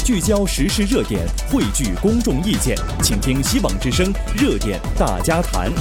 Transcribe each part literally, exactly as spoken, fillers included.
聚焦时事热点，汇聚公众意见，请听希望之声热点大家谈。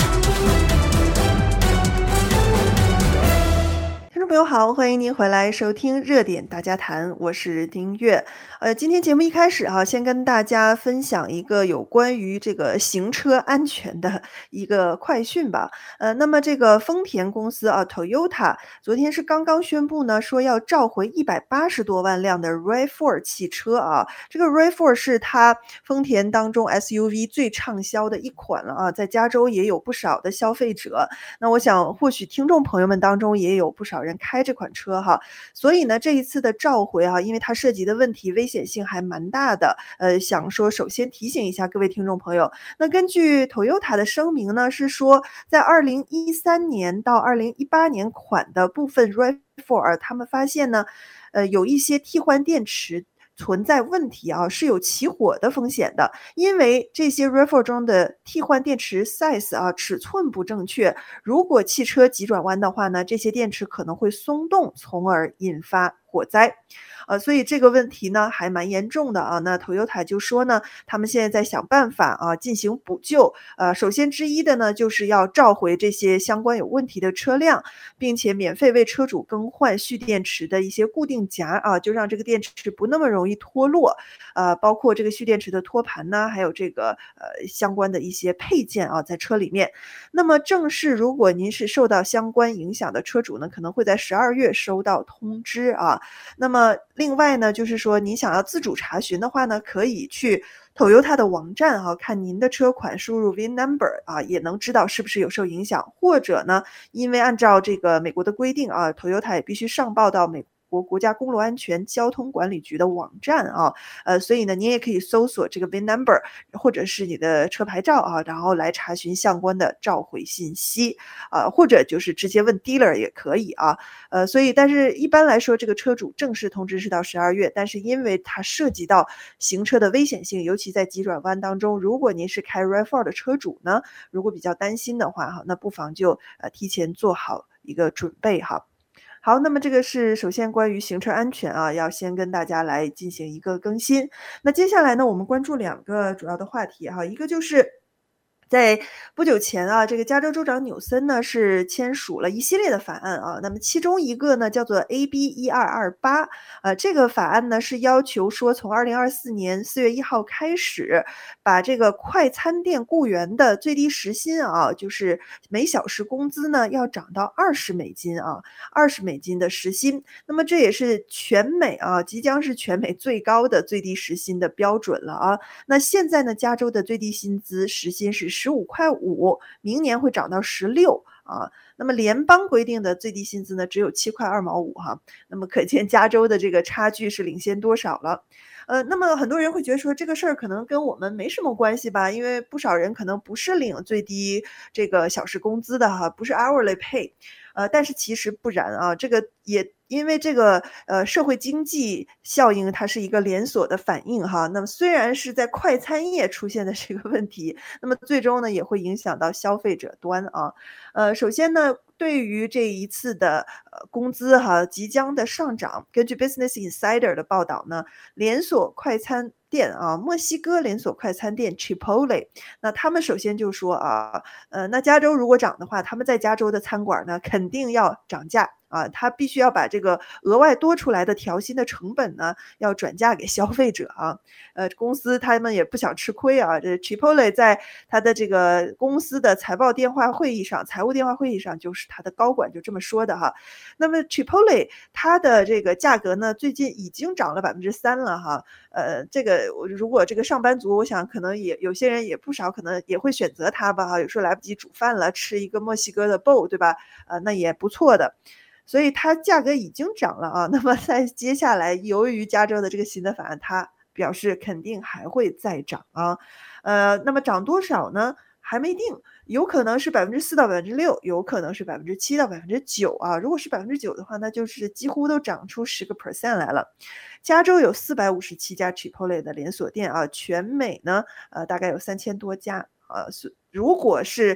听众朋友好，欢迎您回来收听热点大家谈，我是丁月。呃，今天节目一开始哈、啊，先跟大家分享一个有关于这个行车安全的一个快讯吧。呃，那么这个丰田公司啊 ，Toyota 昨天是刚刚宣布呢，说要召回一百八十多万辆的 R A V 四 汽车啊。这个 R A V 四 是它丰田当中 S U V 最畅销的一款了啊，在加州也有不少的消费者。那我想，或许听众朋友们当中也有不少人开这款车哈，所以呢，这一次的召回啊，因为它涉及的问题危险性还蛮大的，呃，想说首先提醒一下各位听众朋友，那根据 Toyota 的声明呢，是说在二零一三年到二零一八年款的部分 R A V 四，他们发现呢，呃，有一些替换电池存在问题啊，是有起火的风险的，因为这些 R A V 四 中的替换电池 size 啊尺寸不正确，如果汽车急转弯的话呢，这些电池可能会松动，从而引发火灾。呃，所以这个问题呢还蛮严重的啊。那 Toyota 就说呢，他们现在在想办法啊进行补救。呃，首先之一的呢，就是要召回这些相关有问题的车辆，并且免费为车主更换蓄电池的一些固定夹啊，就让这个电池不那么容易脱落。呃，包括这个蓄电池的托盘呢，还有这个呃相关的一些配件啊，在车里面。那么正式如果您是受到相关影响的车主呢，可能会在十二月收到通知啊。那么另外呢，就是说您想要自主查询的话呢，可以去 Toyota 的网站啊，看您的车款，输入 V I N number 啊，也能知道是不是有受影响。或者呢，因为按照这个美国的规定啊 ，Toyota 也必须上报到美国国家公路安全交通管理局的网站啊，呃，所以呢，您也可以搜索这个 V I N number 或者是你的车牌照啊，然后来查询相关的召回信息啊，或者就是直接问 dealer 也可以啊。呃，所以但是一般来说，这个车主正式通知是到十二月，但是因为它涉及到行车的危险性，尤其在急转弯当中，如果您是开 R A V 四 的车主呢，如果比较担心的话哈，那不妨就呃提前做好一个准备哈。好，那么这个是首先关于行车安全啊，要先跟大家来进行一个更新。那接下来呢，我们关注两个主要的话题哈，一个就是在不久前啊，这个加州州长纽森呢是签署了一系列的法案啊，那么其中一个呢叫做 A B 一二二八，呃，这个法案呢是要求说从二零二四年四月一号开始，把这个快餐店雇员的最低时薪啊，就是每小时工资呢要涨到二十美金啊，二十美金的时薪。那么这也是全美啊，即将是全美最高的最低时薪的标准了啊。那现在呢，加州的最低薪资时薪是十五块五，明年会涨到十六啊。那么联邦规定的最低薪资呢，只有七块二毛五哈。那么可见加州的这个差距是领先多少了。呃，那么很多人会觉得说这个事儿可能跟我们没什么关系吧，因为不少人可能不是领最低这个小时工资的哈，不是 hourly pay。呃，但是其实不然啊，这个也因为这个呃社会经济效应，它是一个连锁的反应哈。那么虽然是在快餐业出现的这个问题，那么最终呢也会影响到消费者端啊。呃，首先呢，对于这一次的呃工资哈即将的上涨，根据 Business Insider 的报道呢，连锁快餐店啊，墨西哥连锁快餐店 Chipotle， 那他们首先就说啊，呃，那加州如果涨的话，他们在加州的餐馆呢肯定要涨价。啊，他必须要把这个额外多出来的调薪的成本呢，要转嫁给消费者啊。呃，公司他们也不想吃亏啊。这 Chipotle 在他的这个公司的财报电话会议上，财务电话会议上，就是他的高管就这么说的哈。那么 Chipotle 它的这个价格呢，最近已经涨了百分之三了哈。呃，这个如果这个上班族，我想可能也有些人也不少，可能也会选择它吧哈。有时候来不及煮饭了，吃一个墨西哥的 bowl， 对吧？呃，那也不错的。所以它价格已经涨了啊，那么在接下来，由于加州的这个新的法案，它表示肯定还会再涨啊。呃，那么涨多少呢？还没定，有可能是百分之四到百分之六，有可能是百分之七到百分之九啊。如果是百分之九的话，那就是几乎都涨出十个 percent 来了。加州有四百五十七家 Chipotle 的连锁店啊，全美呢，呃，大概有三千多家啊。如果是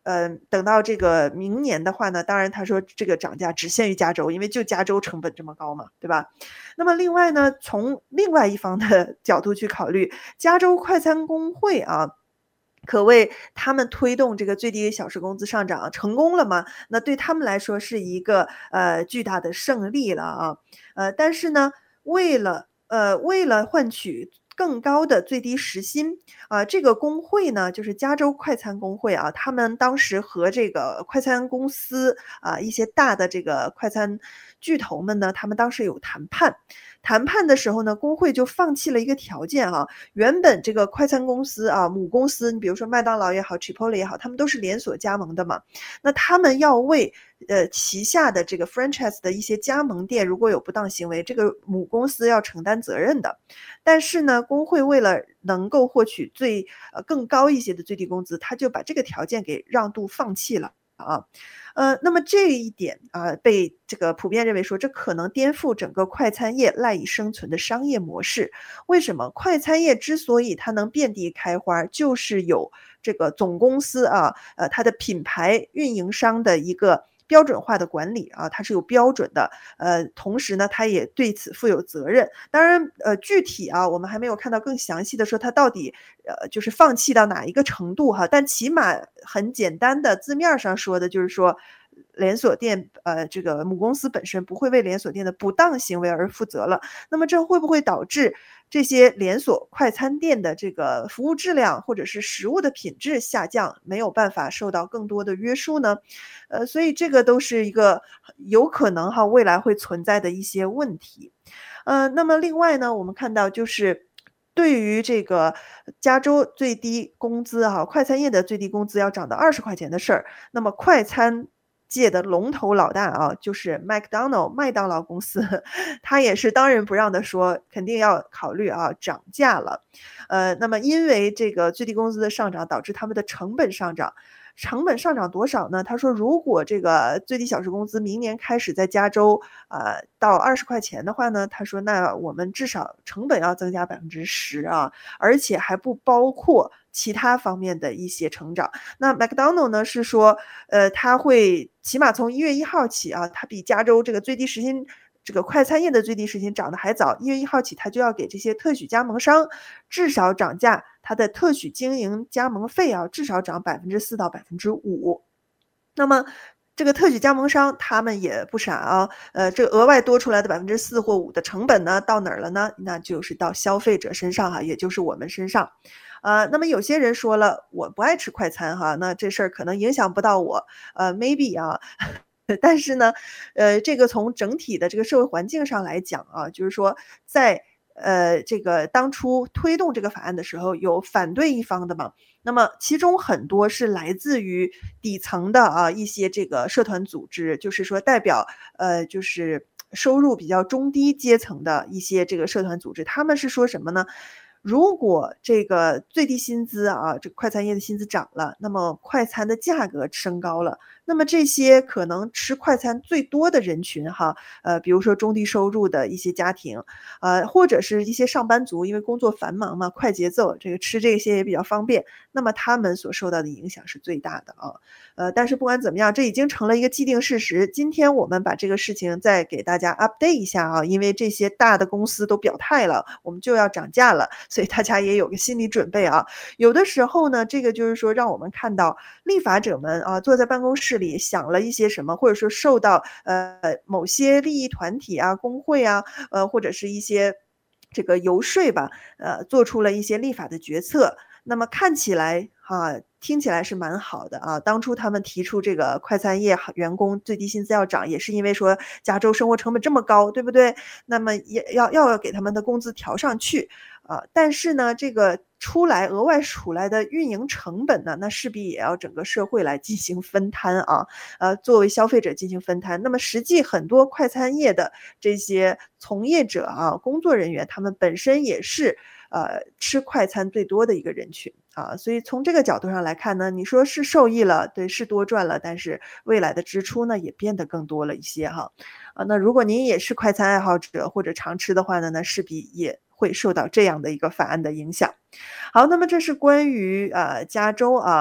呃，等到这个明年的话呢，当然他说这个涨价只限于加州，因为就加州成本这么高嘛，对吧？那么另外呢，从另外一方的角度去考虑，加州快餐工会啊，可谓他们推动这个最低小时工资上涨成功了嘛，那对他们来说是一个，呃，巨大的胜利了啊。呃，但是呢，为了呃，为了换取更高的最低时薪，啊，这个工会呢，就是加州快餐工会啊，他们当时和这个快餐公司，啊，一些大的这个快餐巨头们呢，他们当时有谈判。谈判的时候呢，工会就放弃了一个条件啊，原本这个快餐公司啊，母公司，你比如说麦当劳也好，Chipotle 也好，他们都是连锁加盟的嘛，那他们要为，呃，旗下的这个 franchise 的一些加盟店，如果有不当行为，这个母公司要承担责任的。但是呢，工会为了能够获取最呃，更高一些的最低工资，他就把这个条件给让渡放弃了，啊。呃，那么这一点，啊，被这个普遍认为说，这可能颠覆整个快餐业赖以生存的商业模式。为什么？快餐业之所以它能遍地开花，就是有这个总公司啊，呃，它的品牌运营商的一个标准化的管理啊，它是有标准的。呃，同时呢，它也对此负有责任。当然，呃，具体啊，我们还没有看到更详细的说它到底，呃，就是放弃到哪一个程度哈，但起码很简单的字面儿上说的就是说，连锁店呃，这个母公司本身不会为连锁店的不当行为而负责了。那么这会不会导致这些连锁快餐店的这个服务质量，或者是食物的品质下降，没有办法受到更多的约束呢？呃，所以这个都是一个有可能哈，未来会存在的一些问题。呃，那么另外呢，我们看到就是对于这个加州最低工资哈，快餐业的最低工资要涨到二十块钱的事儿，那么快餐界的龙头老大啊，就是 McDonald 麦当劳公司，它也是当仁不让地说，肯定要考虑啊，涨价了。呃，那么因为这个最低工资的上涨，导致他们的成本上涨。成本上涨多少呢？他说如果这个最低小时工资明年开始在加州，呃，到二十块钱的话呢，他说那我们至少成本要增加百分之十啊，而且还不包括其他方面的一些成长。那 McDonald 呢，是说，呃，它会起码从一月一号起啊，它比加州这个最低时薪这个快餐业的最低时薪涨得还早，一月一号起它就要给这些特许加盟商至少涨价，它的特许经营加盟费啊，至少涨百分之四到百分之五。那么这个特许加盟商他们也不傻啊，呃，这额外多出来的百分之四或五的成本呢，到哪儿了呢？那就是到消费者身上哈，也就是我们身上。呃，那么有些人说了，我不爱吃快餐哈，那这事儿可能影响不到我，呃，maybe 啊。但是呢，呃，这个从整体的这个社会环境上来讲啊，就是说在，呃，这个当初推动这个法案的时候，有反对一方的嘛，那么其中很多是来自于底层的啊，一些这个社团组织，就是说代表，呃，就是收入比较中低阶层的一些这个社团组织。他们是说什么呢？如果这个最低薪资啊，这个快餐业的薪资涨了，那么快餐的价格升高了，那么这些可能吃快餐最多的人群哈，呃，比如说中低收入的一些家庭，呃，或者是一些上班族，因为工作繁忙嘛，快节奏，这个吃这些也比较方便，那么他们所受到的影响是最大的啊。呃，但是不管怎么样，这已经成了一个既定事实，今天我们把这个事情再给大家 update 一下啊，因为这些大的公司都表态了，我们就要涨价了，所以大家也有个心理准备啊。有的时候呢，这个就是说让我们看到立法者们啊，坐在办公室里想了一些什么，或者说受到，呃，某些利益团体啊，工会啊，呃，或者是一些这个游说吧，呃，做出了一些立法的决策。那么看起来哈，听起来是蛮好的啊，当初他们提出这个快餐业员工最低薪资要涨，也是因为说加州生活成本这么高，对不对？那么也要要给他们的工资调上去。啊，但是呢，这个出来额外数来的运营成本呢，那势必也要整个社会来进行分摊啊，呃，作为消费者进行分摊。那么实际很多快餐业的这些从业者啊，工作人员，他们本身也是，呃，吃快餐最多的一个人群，啊，所以从这个角度上来看呢，你说是受益了，对，是多赚了，但是未来的支出呢，也变得更多了一些哈。啊，那如果您也是快餐爱好者或者常吃的话呢，那势必也会受到这样的一个法案的影响。好，那么这是关于，呃，加州啊，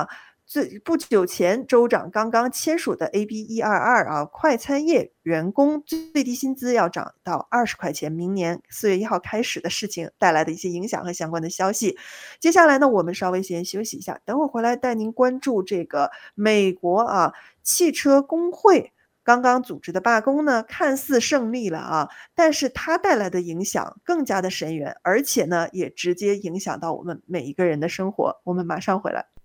最不久前州长刚刚签署的 A B 一二二啊，快餐业员工最低薪资要涨到二十块钱，明年四月一号开始的事情带来的一些影响和相关的消息。接下来呢，我们稍微先休息一下，等会儿回来带您关注这个美国啊汽车工会刚刚组织的罢工呢，看似胜利了啊，但是它带来的影响更加的深远，而且呢，也直接影响到我们每一个人的生活。我们马上回来。